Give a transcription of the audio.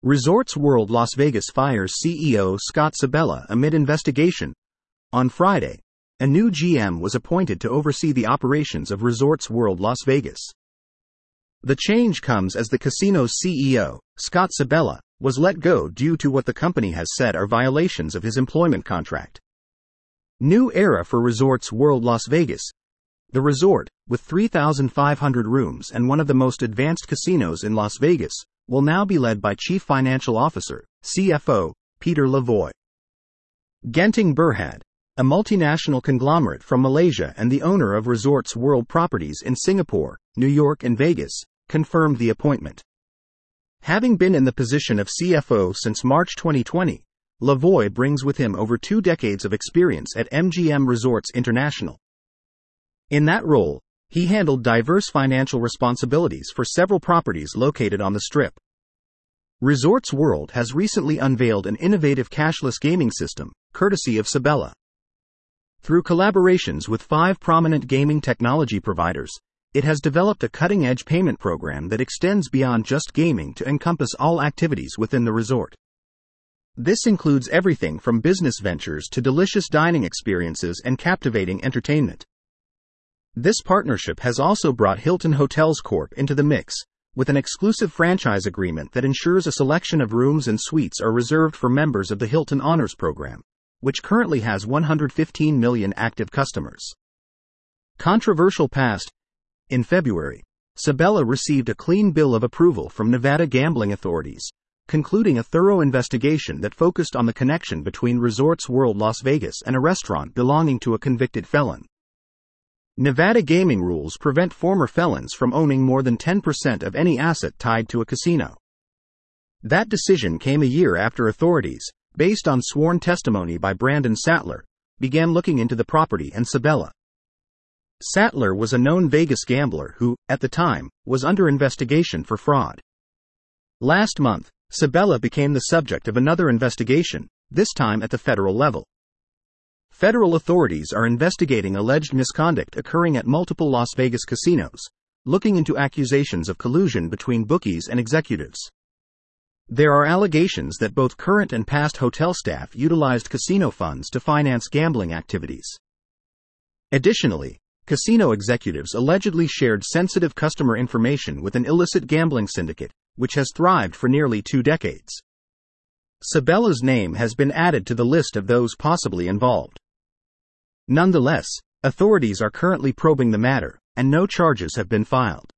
Resorts World Las Vegas fires CEO Scott Sibella amid investigation. On Friday, a new GM was appointed to oversee the operations of Resorts World Las Vegas. The change comes as the casino's CEO, Scott Sibella, was let go due to what the company has said are violations of his employment contract. New era for Resorts World Las Vegas. The resort, with 3,500 rooms and one of the most advanced casinos in Las Vegas, will now be led by Chief Financial Officer, CFO, Peter Lavoie. Genting Berhad, a multinational conglomerate from Malaysia and the owner of Resorts World properties in Singapore, New York and Vegas, confirmed the appointment. Having been in the position of CFO since March 2020, Lavoie brings with him over 2 decades of experience at MGM Resorts International. In that role, he handled diverse financial responsibilities for several properties located on the Strip. Resorts World has recently unveiled an innovative cashless gaming system, courtesy of Sibella. Through collaborations with 5 prominent gaming technology providers, it has developed a cutting-edge payment program that extends beyond just gaming to encompass all activities within the resort. This includes everything from business ventures to delicious dining experiences and captivating entertainment. This partnership has also brought Hilton Hotels Corp into the mix, with an exclusive franchise agreement that ensures a selection of rooms and suites are reserved for members of the Hilton Honors program, which currently has 115 million active customers. Controversial past. In February, Sibella received a clean bill of approval from Nevada gambling authorities, concluding a thorough investigation that focused on the connection between Resorts World Las Vegas and a restaurant belonging to a convicted felon. Nevada gaming rules prevent former felons from owning more than 10% of any asset tied to a casino. That decision came a year after authorities, based on sworn testimony by Brandon Sattler, began looking into the property and Sibella. Sattler was a known Vegas gambler who, at the time, was under investigation for fraud. Last month, Sibella became the subject of another investigation, this time at the federal level. Federal authorities are investigating alleged misconduct occurring at multiple Las Vegas casinos, looking into accusations of collusion between bookies and executives. There are allegations that both current and past hotel staff utilized casino funds to finance gambling activities. Additionally, casino executives allegedly shared sensitive customer information with an illicit gambling syndicate, which has thrived for nearly 2 decades. Sibella's name has been added to the list of those possibly involved. Nonetheless, authorities are currently probing the matter, and no charges have been filed.